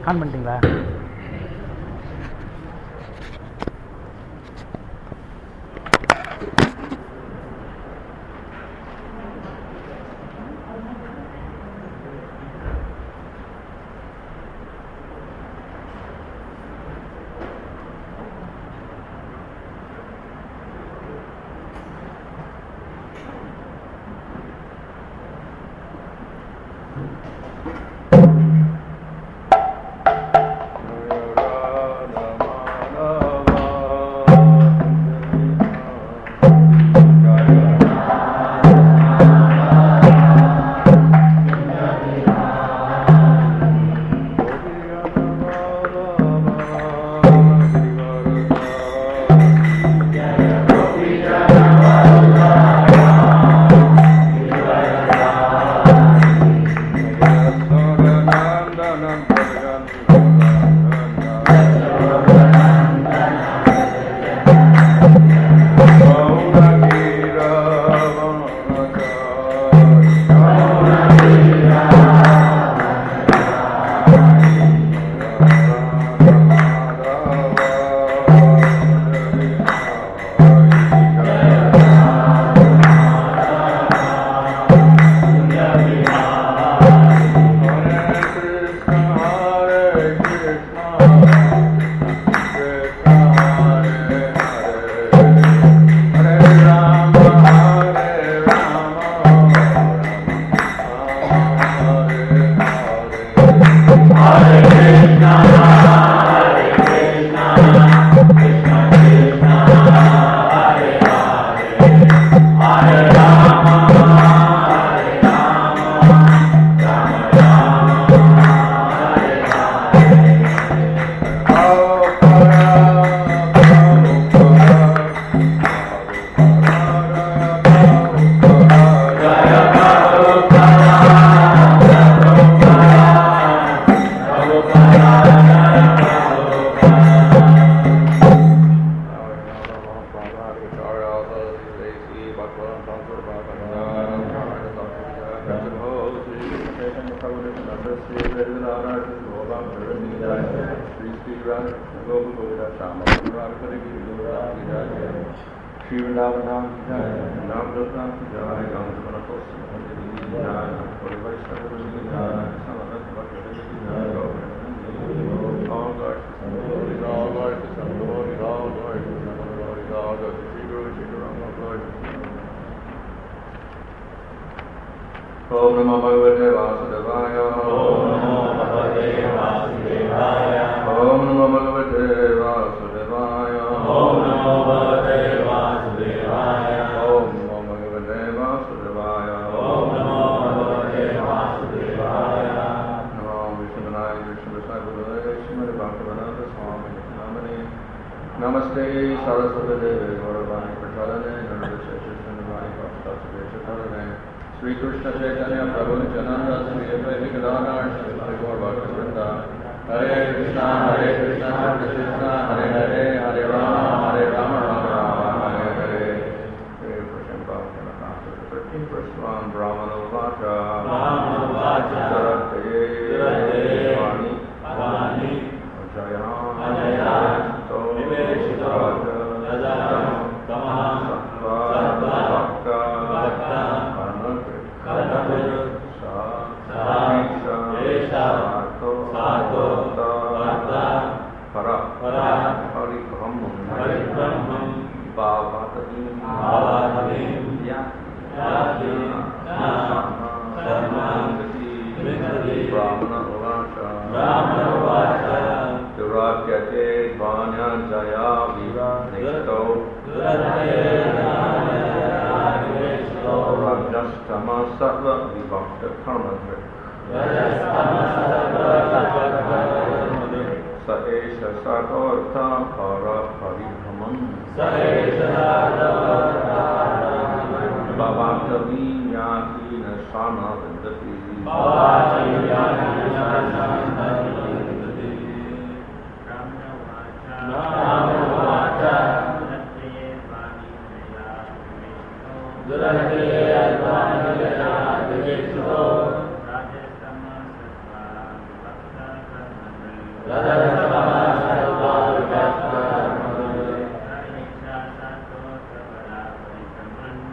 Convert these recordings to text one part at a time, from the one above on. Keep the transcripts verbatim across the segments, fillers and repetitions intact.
On பண்ணிட்டீங்களா? Om Namo Bhagavate Vasudevaya. Om Namo Bhagavate Vasudevaya. Om Namo Bhagavate Vasudevaya. Om Namo Bhagavate Vasudevaya. Om Namo Bhagavate Vasudevaya. Om Namo Bhagavate Vasudevaya. Namo Vishnudanaya Vishnudanaya Gurudaya Srimati Bhaktivedanta Swami Namani. Namaste Saraswati Devi Gauravani Prachadane Namaste Shishyanavani Bhakti Chittarane Sri Krishna Chaitanya Prabhu Nityananda Sri Advaita Gadadhar Sri Gaur Bhaktivinoda Hare Krishna Hare Krishna Krishna Hare Hare Hare Rama Hare Rama Rama Rama Hare Hare. Hare Krishna Bhaktivinoda thirteen verse one Brahmana Vacha Brahmana Vacha Sarate Sarate Vani Vani Ajaya Ajaya Niveshito Niveshito Raja Tamaha Sattva Sattva Bhakta Bhakta Karnavir Sa Desha Sato Sato Varta Para Para Hari Brahman Hari Brahman Bhavatadim Bhavatadim Yati Yati Na Sarma Vindati Brahmana Vacha Brahmana Vacha Duratyate Vanya Jaya Viva Nikto Durate Jaya Niveshito Rajastama Sarva Vibhakta Karma Rajastama Sarva Vibhakta Sa Esha Satortha Para Paribhaman Saesha Satortha Bhavatavi Yati Nasana Vindati Bhavatavi Yati Nasana Vindati Brahmana Vacha Durate Advani Jaya Niveshito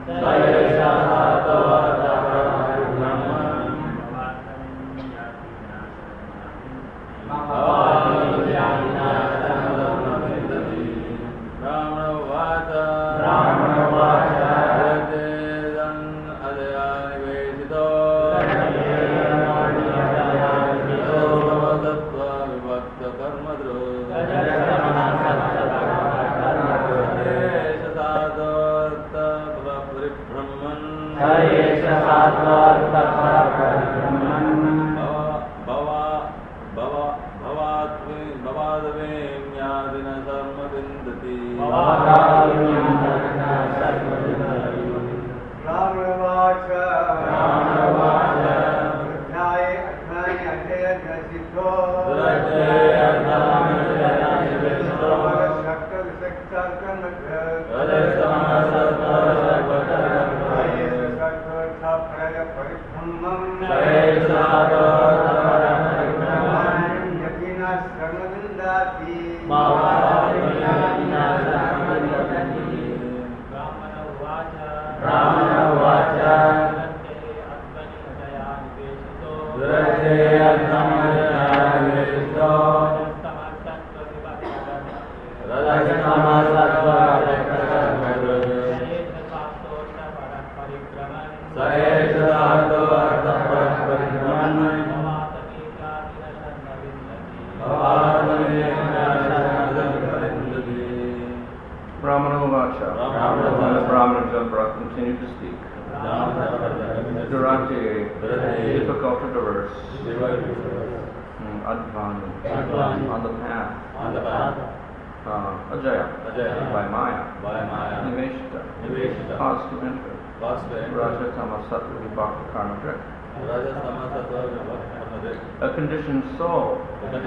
A conditioned soul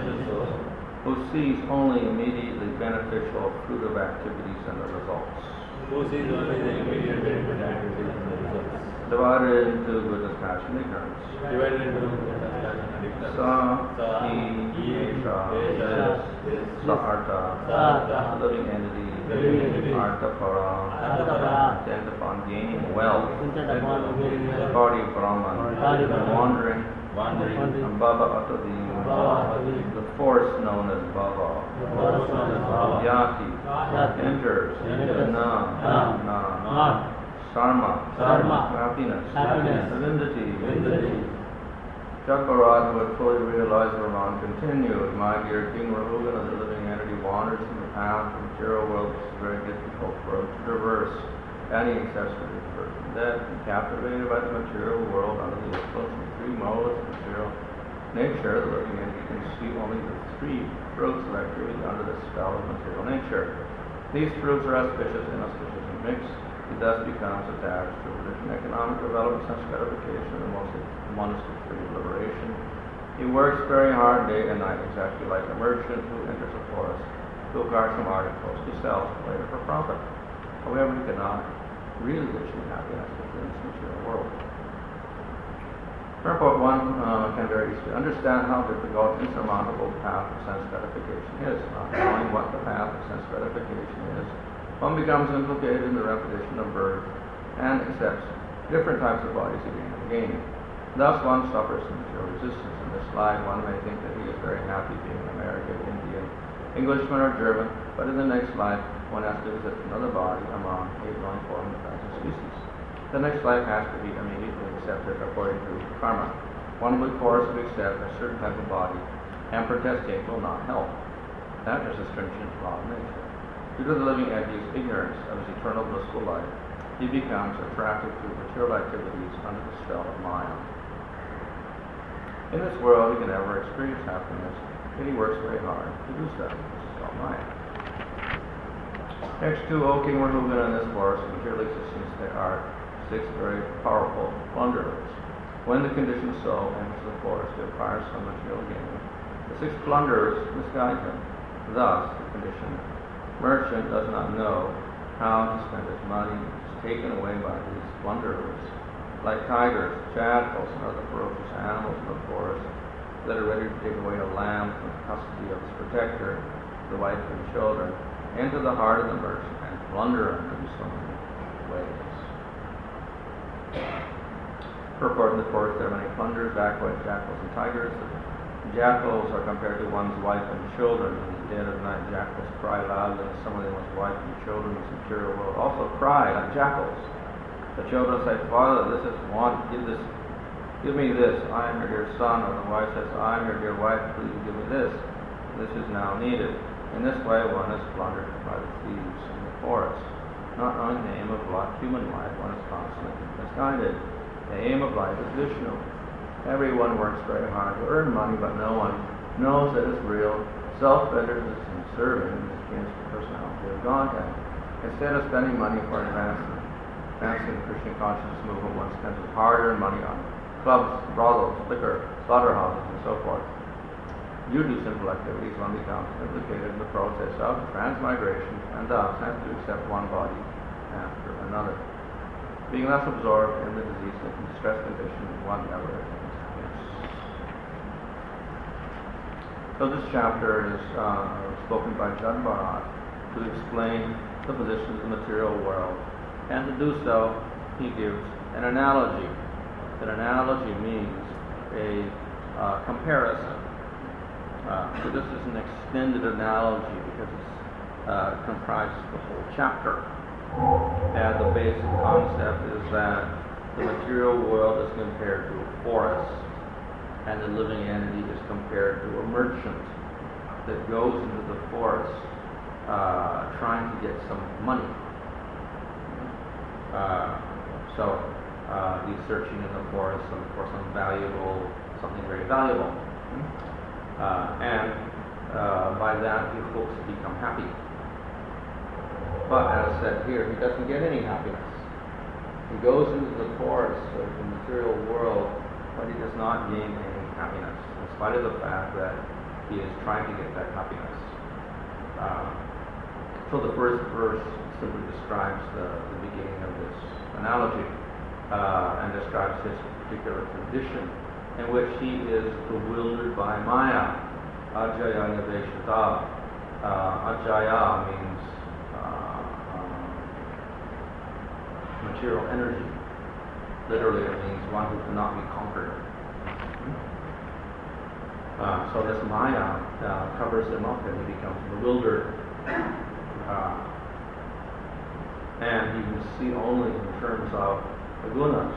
who sees only immediately beneficial fruitive activities and the results. Who sees only the immediate benefit activities and the results. Divided into goodness, passion, ignorance. Divided into goodness, passion, and ignorance. Sa, Sa, He, Esha, Esha, this, Sa, Artha, Sa, living entity, living entity, Artha Para, Artha-para, intent upon gaining wealth, intent upon gaining wealth, body of Brahman, body of Brahman, wandering, wandering, and Bhava Atavim, Bhava Atavim, the force known as Bhava, the force known as Bhava, Yati, Yati, enters, enters, Na, Na, Na, Na, Sarma, Sarma, happiness, happiness, Vindati, Vindati. Jagbarat, who had fully realized Brahman, continued, my dear King Rahugana, the living entity, wanders from the path of the material world, which is very difficult for us to traverse. Any accessory person, dead and captivated by the material world under the influence of the three modes of material nature, the living entity can see only the three fruits of activity under the spell of material nature. These fruits are auspicious and inauspicious and mixed. He thus becomes attached to religion, economic development, sense gratification, and monastic free liberation. He works very hard day and night, exactly like a merchant who enters a forest to acquire some articles he sells later for profit. However, he cannot really achieve happiness within this material world. Purport one uh, can very easily understand how difficult and insurmountable the path of sense gratification is. Not knowing what the path of sense gratification is, one becomes implicated in the repetition of birth and accepts different types of bodies again and again. Thus one suffers from material resistance. In this slide, one may think that he is very happy being an American, Indian, Englishman, or German, but in the next life, one has to visit another body among eight million four hundred thousand species. The next life has to be immediately accepted according to karma. One will be forced to accept a certain type of body, and protesting will not help. That is a stringent law of nature. Due to the living entity's ignorance of his eternal blissful life, he becomes attracted to material activities under the spell of Maya. In this world, he can never experience happiness, and he works very hard to do so. This is called Maya. Next to O King Rahugana in this forest of material existence, there are six very powerful plunderers. When the conditioned soul enters the forest to acquire some material gain, the six plunderers misguide him. Thus, the conditioned merchant does not know how to spend his money. He is taken away by these plunderers, like tigers, jackals, and other ferocious animals in the forest that are ready to take away a lamb from the custody of its protector, the wife and children, into the heart of the merchant and plunder him in so many ways. Purport in the forest there are many plunders, dacoits, jackals, and tigers. The jackals are compared to one's wife and children. In the dead of night, jackals cry loudly, and similarly one's wife and children in this material world also cry like jackals. The children say, Father, this is want, give this, give me this. I am your dear son. Or the wife says, I am your dear wife. Please give me this. This is now needed. In this way, one is plundered by the thieves in the forest. Not knowing the aim of life, human life, one is constantly misguided. The aim of life is Vishnu. Everyone works very hard to earn money, but no one knows that it's real. Self-centeredness in serving is against the personality of Godhead. Instead of spending money for advancement, advancing the Krishna consciousness movement, one spends his hard-earned money on clubs, brothels, liquor, slaughterhouses, and so forth. Due to simple activities, one becomes implicated in the process of transmigration and thus has to accept one body after another. Being thus absorbed in the disease and distress condition, one never attains happiness. So this chapter is uh, spoken by Jad Bharat to explain the position of the material world. And to do so, he gives an analogy. An analogy means a uh, comparison. Uh, so this is an extended analogy because it uh, comprises the whole chapter. And the basic concept is that the material world is compared to a forest, and the living entity is compared to a merchant that goes into the forest uh, trying to get some money. Uh, so uh, he's searching in the forest for some valuable, something very valuable. Uh, and uh, by that he hopes to become happy. But as said here, he doesn't get any happiness. He goes into the forest of the material world, but he does not gain any happiness, in spite of the fact that he is trying to get that happiness. Uh, so the first verse simply describes the, the beginning of this analogy uh, and describes his particular condition in which he is bewildered by Maya. Ajaya Niveshata. Uh, Ajaya means material energy. Literally, it means one who cannot be conquered. Uh, so this Maya uh, covers him up and he becomes bewildered. Uh, and he can see only in terms of the gunas.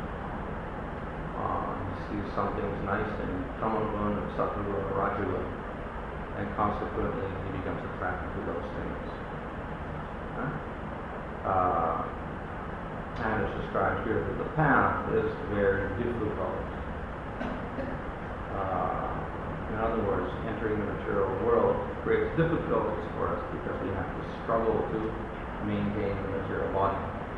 Uh, he sees some things nice in Tamagun, Sattvagun, Rajagun, and consequently he becomes attracted to those things. Huh? Uh, And it's described here that the path is very difficult. Uh, in other words, entering the material world creates difficulties for us because we have to struggle to maintain the material body.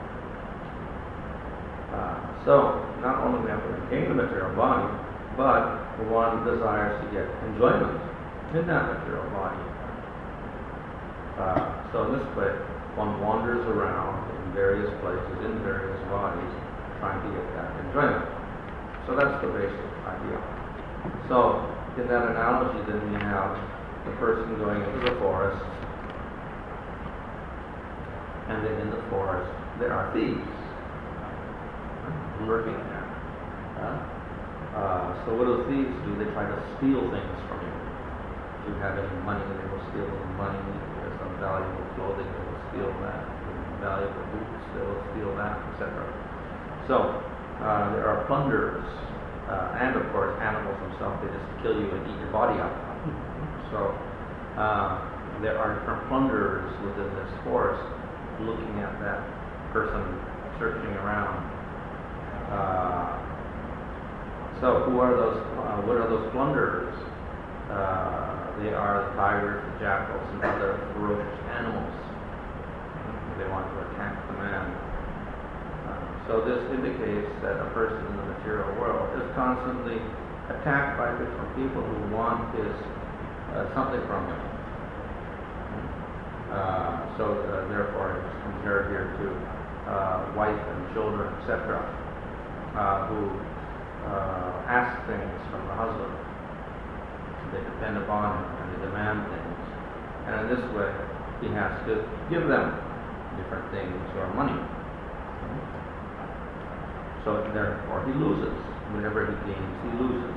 Uh, so, not only do we have to maintain the material body, but one desires to get enjoyment in that material body. Uh, so in this way, one wanders around various places, in various bodies, trying to get that enjoyment. So that's the basic idea. So, in that analogy, then we have the person going into the forest, and then in the forest there are thieves lurking there. Uh, uh, so what do thieves do? They try to steal things from you. If you have any money, they will steal the money. If there's some valuable clothing, they will steal that. Valuable boots, they will steal that, et cetera. So uh, there are plunderers, uh, and of course animals themselves. They just kill you and eat your body up. So uh, there are different plunderers within this forest, looking at that person searching around. Uh, so who are those? Uh, what are those plunderers? Uh, they are the tigers, the jackals, and other ferocious animals. They want to attack the man. Uh, so this indicates that a person in the material world is constantly attacked by different people who want his uh, something from him. Uh, so uh, therefore it's compared here to uh, wife and children, et cetera, uh, who uh, ask things from the husband. They depend upon him and they demand things. And in this way, he has to give them different things or money. So therefore he loses. Whenever he gains, he loses.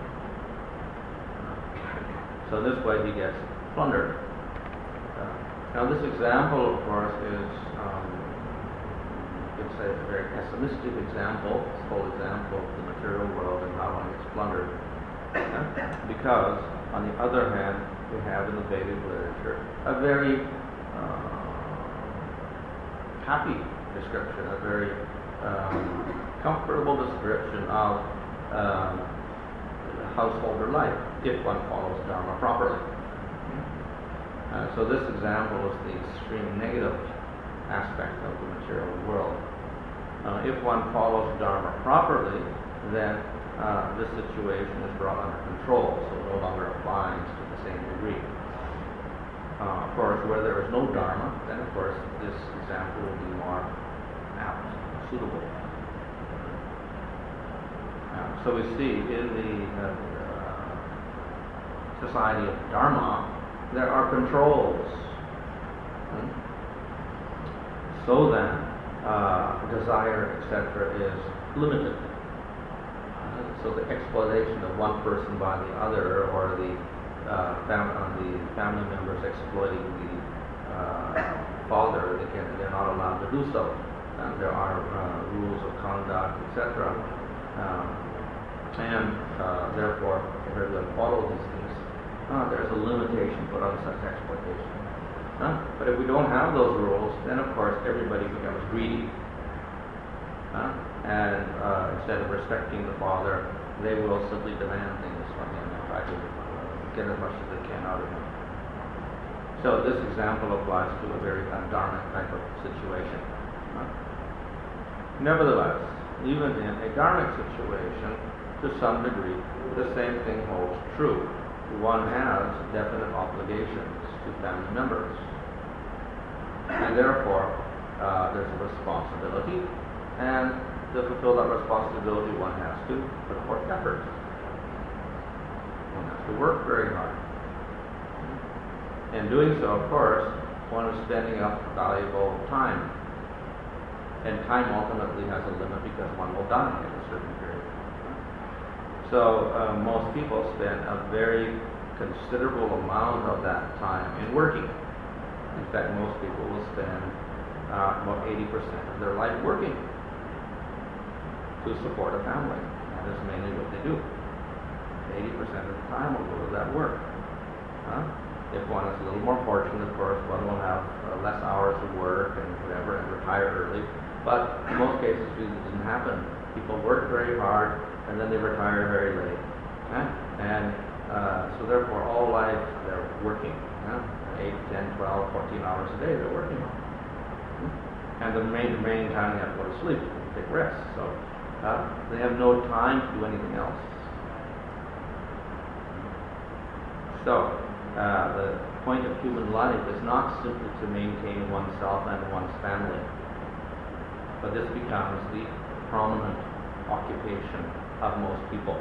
So this way he gets plundered. Uh, now this example, of course, is, um, you could say, a very pessimistic example, this whole example of the material world and how one gets plundered. Because, on the other hand, we have in the Vedic literature a very uh, happy description, a very um, comfortable description of um, householder life, if one follows Dharma properly. Uh, so this example is the extreme negative aspect of the material world. Uh, if one follows Dharma properly, then uh, this situation is brought under control, so it no longer applies to the same degree. Uh, of course, where there is no Dharma, then of course this example will be more apt, suitable. Uh, so we see in the uh, uh, society of Dharma, there are controls. Hmm? So then, uh, desire, et cetera, is limited. So the exploitation of one person by the other, or the uh, fam- uh, the family members exploiting the uh, father, they can, they're not allowed to do so. And there are uh, rules of conduct, et cetera. Um, and uh, therefore, if everyone follows these things, uh, there's a limitation put on such exploitation. Uh, but if we don't have those rules, then of course everybody becomes greedy. Uh, and uh, instead of respecting the father, they will simply demand things from him and try to uh, get as much as they can out of him. So this example applies to a very undharmic type of situation. Uh, nevertheless, even in a dharmic situation, to some degree, the same thing holds true. One has definite obligations to family members. And therefore, uh, there's a responsibility, and to fulfill that responsibility, one has to put forth effort. One has to work very hard. In doing so, of course, one is spending up valuable time. And time ultimately has a limit because one will die at a certain period. So uh, most people spend a very considerable amount of that time in working. In fact, most people will spend uh, about eighty percent of their life working to support a family. That is mainly what they do. eighty percent of the time will go to that work. Huh? If one is a little more fortunate, of course, one will have uh, less hours of work and whatever and retire early. But in most cases, it doesn't happen. People work very hard and then they retire very late. Huh? And uh, so therefore, all life they're working. Huh? eight, ten, twelve, fourteen hours a day they're working. And the remaining, remaining time they have to go to sleep, take rest. So uh, they have no time to do anything else. So uh, the point of human life is not simply to maintain oneself and one's family, but this becomes the prominent occupation of most people.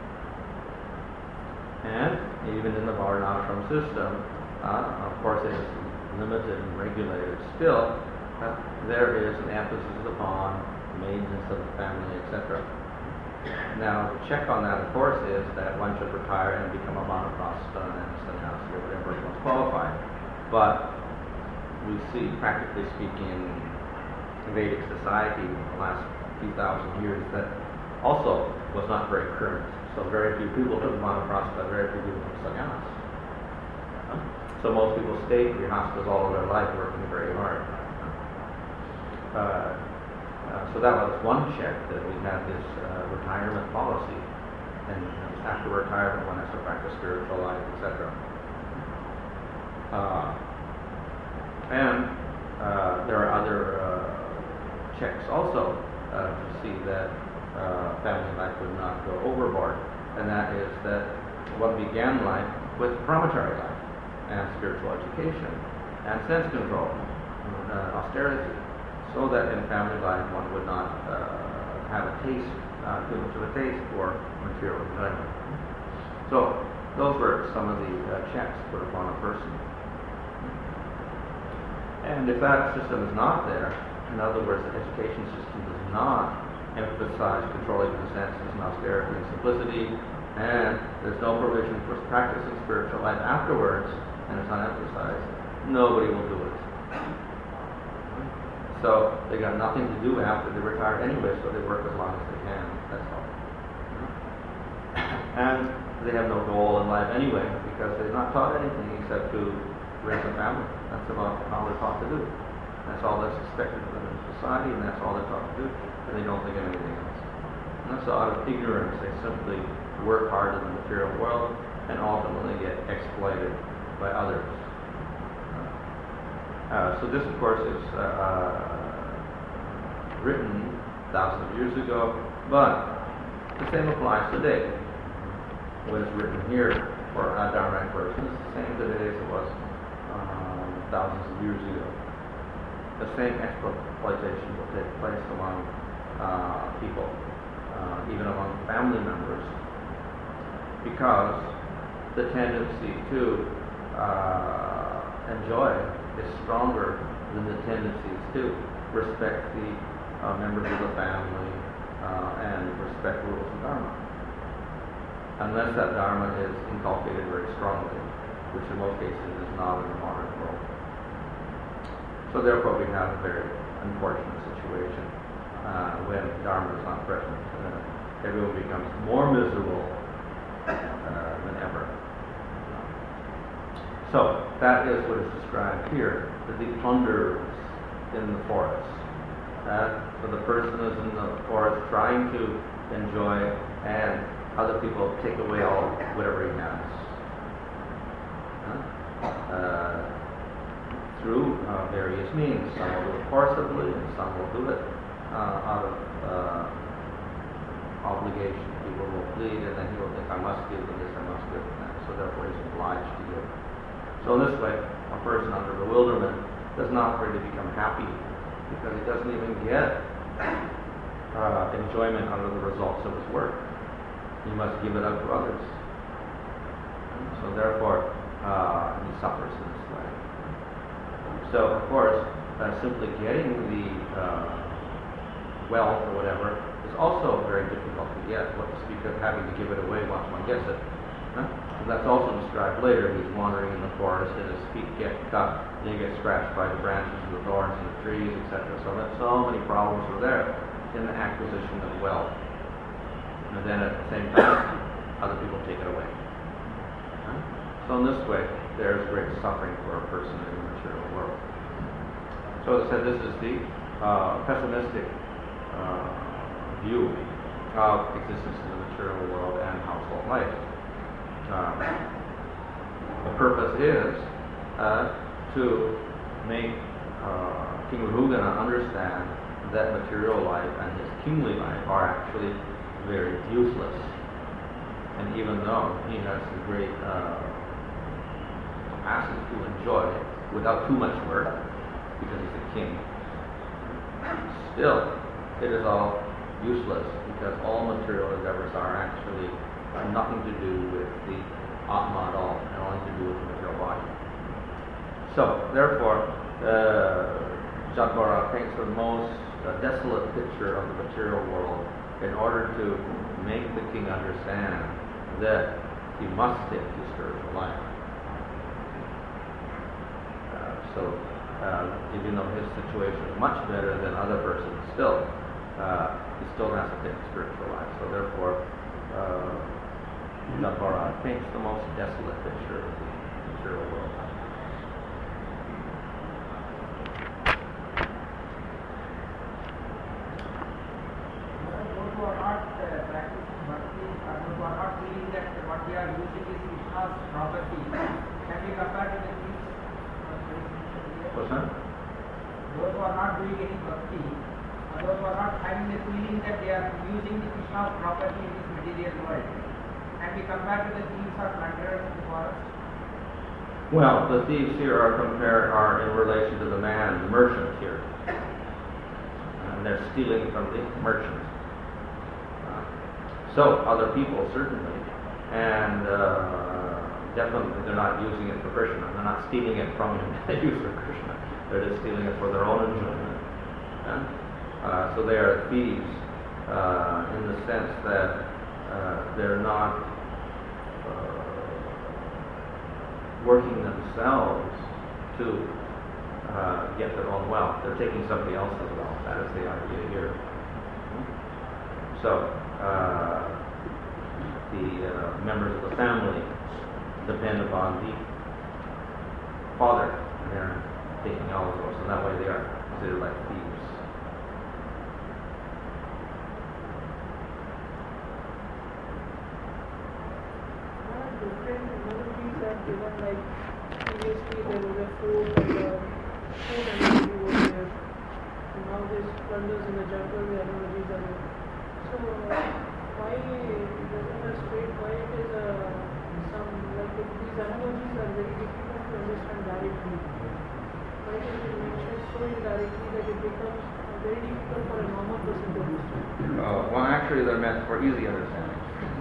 And even in the Varnashram system, uh, of course it is limited and regulated still, uh, there is an emphasis upon maintenance of the family, et cetera. Now, the check on that, of course, is that one should retire and become a vanaprastha and a sannyasi or whatever is most qualified. But we see, practically speaking, in Vedic society in the last few thousand years, that also was not very current. So very few people took vanaprastha, very few people took sannyas. So most people stayed in hospitals all of their life working very hard. Uh, Uh, so that was one check, that we had this uh, retirement policy, and after retirement one has to practice spiritual life, et cetera. Uh, and uh, there are other uh, checks also uh, to see that uh, family life would not go overboard, and that is that one began life with brahmachari life, and spiritual education, and sense control, and uh, austerity, so that in family life one would not uh, have a taste, uh, too much of a taste for material enjoyment. So those were some of the uh, checks put upon a person. And if that system is not there, in other words, the education system does not emphasize controlling the senses and austerity and simplicity, and there's no provision for practicing spiritual life afterwards, and it's not emphasized, nobody will do it. So they got nothing to do after they retire anyway, so they work as long as they can. That's all. And they have no goal in life anyway, because they're not taught anything except to raise a family. That's about all they're taught to do. That's all that's expected of them in society, and that's all they're taught to do, and they don't think of anything else. And that's out of ignorance. They simply work hard in the material world and ultimately get exploited by others. Uh, so this, of course, is uh, uh, written thousands of years ago, but the same applies today. What is written here for a Dharmic person is the same today as it was um, thousands of years ago. The same exploitation will take place among uh, people, uh, even among family members, because the tendency to uh, enjoy is stronger than the tendencies to respect the uh, members of the family uh, and respect rules of Dharma. Unless that Dharma is inculcated very strongly, which in most cases is not in the modern world. So therefore we have a very unfortunate situation uh, when Dharma is not present. Uh, everyone becomes more miserable uh, than ever. So that is what is described here, that the plunderers in the forest. Uh, so the person is in the forest trying to enjoy, and other people take away all whatever he has. Uh, uh, through uh, various means. Some will do it forcibly, and some will do it uh, out of uh, obligation. People will plead, and then he will think, I must give them this, I must give them that. So therefore he's obliged to give. So in this way, a person under bewilderment does not really become happy, because he doesn't even get uh, enjoyment out of the results of his work. He must give it out to others. So therefore, uh, he suffers in this way. So, of course, uh, simply getting the uh, wealth or whatever is also very difficult to get. What to speak of having to give it away once one gets it. Huh? And that's also described later. He's wandering in the forest and his feet get cut, and he gets scratched by the branches and the thorns and the trees, et cetera. So that so many problems are there in the acquisition of wealth. And then at the same time, other people take it away. Huh? So in this way, there's great suffering for a person in the material world. So as I said, this is the uh, pessimistic uh, view of existence in the material world and household life. Um, the purpose is uh, to make uh, King Rahugana understand that material life and his kingly life are actually very useless. And even though he has a great uh, capacity to enjoy without too much work, because he's a king, still it is all useless, because all material endeavors are actually uh, nothing to do with the Atma at all, and only to do with the material body. So therefore, uh, Jadbara paints the most uh, desolate picture of the material world in order to make the king understand that he must stick to spiritual life. Uh, so, uh, even though his situation is much better than other persons, still, uh, he still has to take spiritual life. So therefore, uh, Jadbara paints the most desolate picture of the material world. What's that? Those who are not doing any bhakti, or those who are not having the feeling that they are using the Krishna's property in this material world, can we compare to the thieves or plunderers in the forest? Well, the thieves here are compared are in relation to the man, the merchant here, and they're stealing from the merchant. Uh, so other people certainly, and uh, definitely they're not using it for Krishna. They're not stealing it from him to use for Krishna. They're just stealing it for their own enjoyment. Yeah? Uh, so they are thieves uh, in the sense that uh, they're not uh, working themselves to uh, get their own wealth. They're taking somebody else's wealth. That is the idea here. So, uh, the uh, members of the family depend upon the father, and they're taking all of those, so that way they are considered like thieves. Different analogies are given, like previously there was a food and the food analogy was there. And now there's plunders in the jungle, the analogies are there. So uh, why it doesn't a straight, why it is a some like it, these analogies are very difficult to understand directly. Why is it mentioned so indirectly that it becomes very difficult for a normal person to understand? Uh, well, actually, they're meant for easy understanding.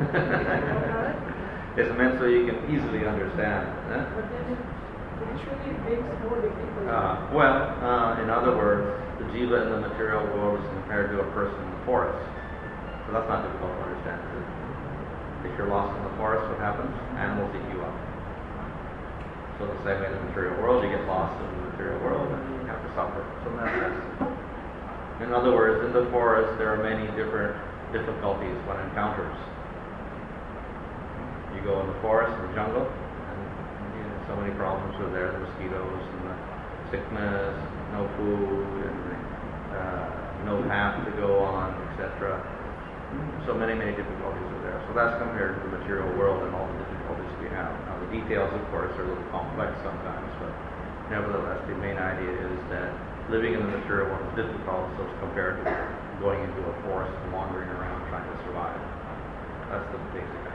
It's meant so you can easily understand. Eh? But then spiritually it makes more difficult. Uh, well, uh, in other words, the jiva in the material world is compared to a person in the forest. So that's not difficult to understand. Is it? If you're lost in the forest, what happens? Animals eat you up. So the same way in the material world, you get lost in the material world and you have to suffer. So that's it. In other words, in the forest, there are many different difficulties one encounters. You go in the forest, in the jungle, and you know, so many problems are there, the mosquitoes and the sickness, no food, and uh, no path to go on, et cetera. So many, many difficulties are there. So that's compared to the material world and all the difficulties we have. Now the details, of course, are a little complex sometimes, but nevertheless, the main idea is that living in the material world is difficult, so it's compared to going into a forest and wandering around trying to survive. That's the basic idea.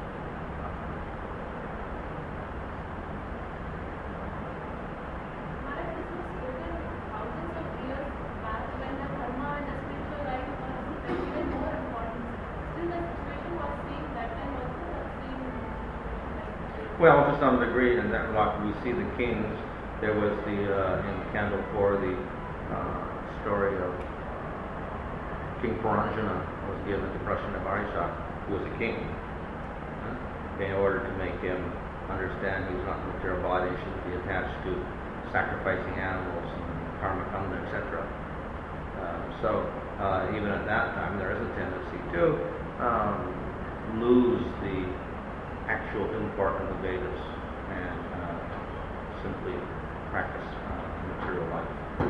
Well, to some degree, and that like we see the kings, there was the uh, in Canto four the uh, story of King Puranjana was given to Prashanavarishak, who was a king, uh, in order to make him understand he was not in the material body, he shouldn't be attached to sacrificing animals and karma kanda, et cetera. Uh, so uh, even at that time, there is a tendency to um, lose the actual import of the Vedas and uh, simply practice uh, material life.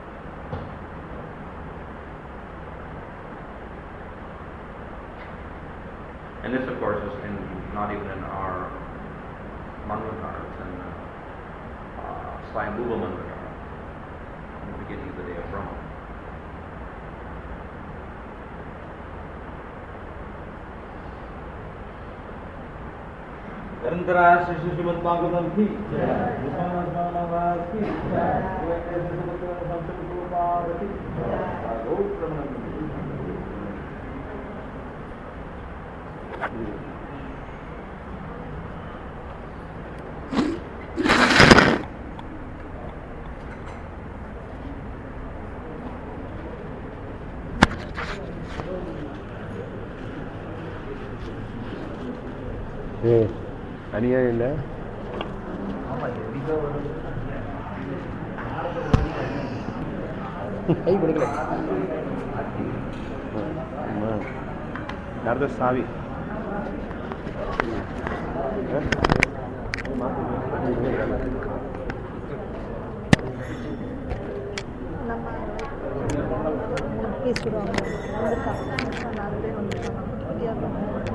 And this, of course, is in, not even in our Manvakara, it's in uh, Swayambhuva Manvakara, in the beginning of the day of Brahma. निरंतरा Shri Shrimad Bhagavatam की की ಅನಿಯಾಯಿಲ್ಲ ಕೈ ಬಿಡಗಡೆ ಯಾರ್ದು ಸಾವಿ ನಮ್ಮ